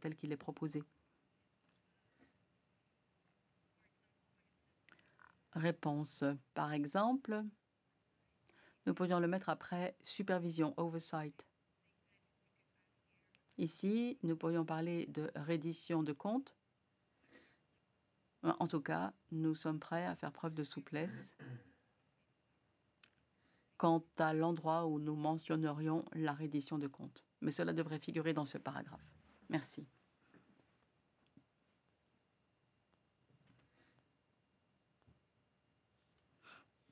tel qu'il est proposé. Réponse. Par exemple, nous pourrions le mettre après supervision, oversight. Ici, nous pourrions parler de reddition de comptes. En tout cas, nous sommes prêts à faire preuve de souplesse quant à l'endroit où nous mentionnerions la reddition de comptes. Mais cela devrait figurer dans ce paragraphe. Merci.